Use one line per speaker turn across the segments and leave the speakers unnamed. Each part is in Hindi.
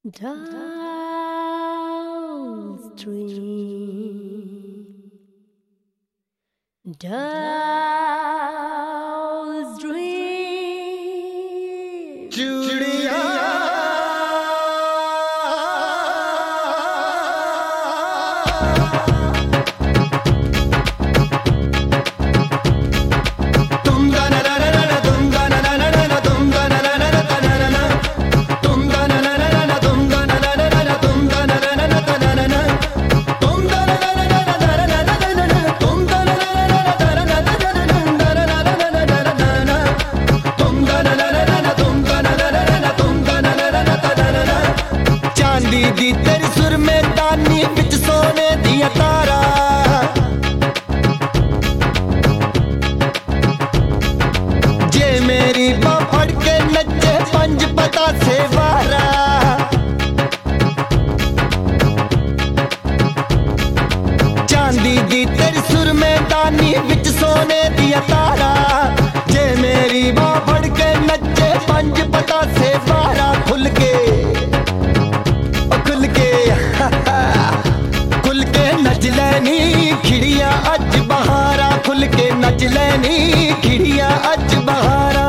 Dull stream, dull stream, Julia.
दी तेरी सुर में दानी बिच सोने दिया तारा जे मेरी बां फड़ के नचे पंज पता से वारा चांदी दी तेरी सुर में दानी बिच सोने दिया तारा जे मेरी बां फड़ के नचे पंज पता से वारा खुल के नच लैनी खिड़िया अज बहारा खुल के नच लैनी खिड़िया अज बहारा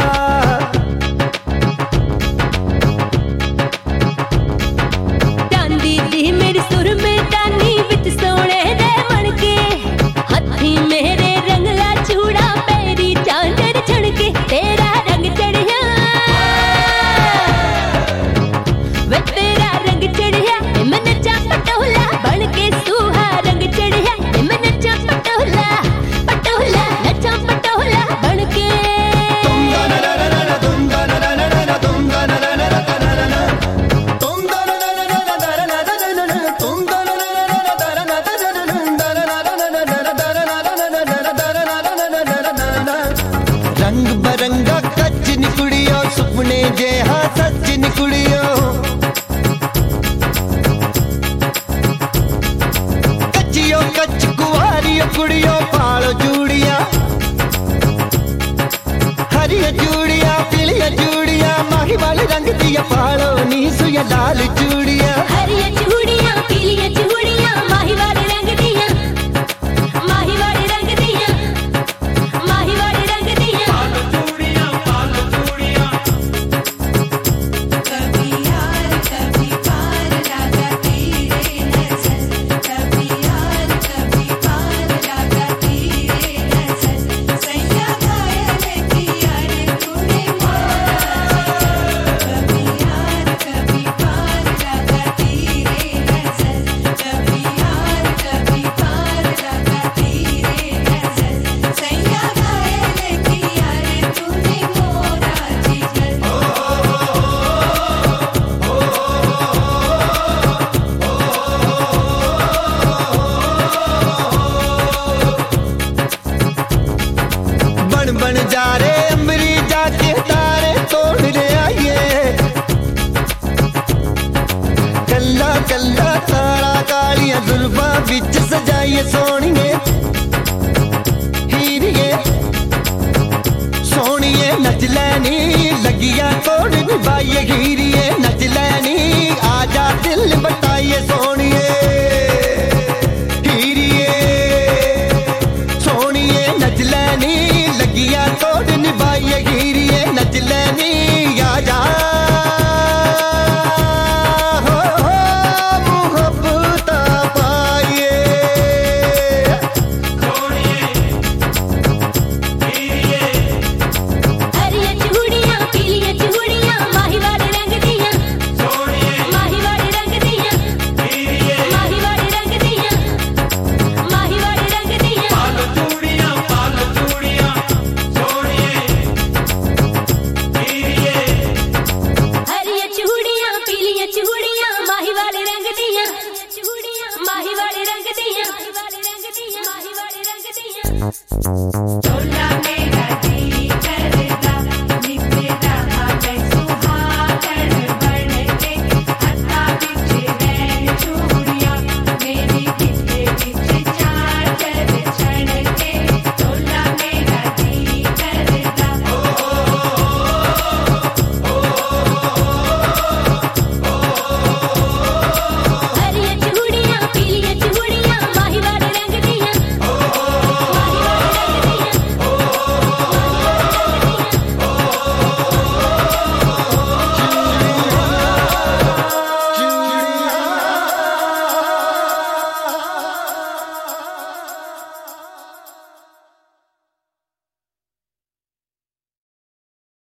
चांदी दी मेरी सुर में दानी बिच सोने दे मन के हथी मेरे रंगला चूड़ा पैरी चांदर छड़के तेरा रंग चढ़िया वे तेरा रंग चढ़िया मैं नचा पटोला बन के सूहा रंग चढ़िया मैं नचा पटोला पटोला नचा पटोला बन के
रंग बरंगा कच निकुड़ियो सुपने जे हाँ सच निकुड़ियो कचियो कच कुआरियो कुड़ियो पालो जूड़िया हरिया जूड़िया पीलिया जूड़िया माही वाले रंग दिया पालो नीसु या लाल जूड़िया
हरिया चूड़िया पीलिया चूड़िया माही वाले रंग दिया माही वाले रंग दिया माही वाले रंग दिया
पालो चूड़िया कभी यार कभी पार राजा तेरे नजर कभी यार कभी पार राजा तेरे नजर सैया घायल किया रे तूने मारा कभी यार कभी पार राजा तेरे नजर कभी यार कभी पार राजा तेरे नजर सैया घायल किया रे तूने मोरा जिगर
बन बन जा रे अमरी जाके तारे तोड़ ले आइए कल्ला कल्ला तारा कालियां जुल्फां बिच सजाइए सोनिए हीरिए सोनिए नच लैनी लगिया तोड़ निभाइए हीरिए नच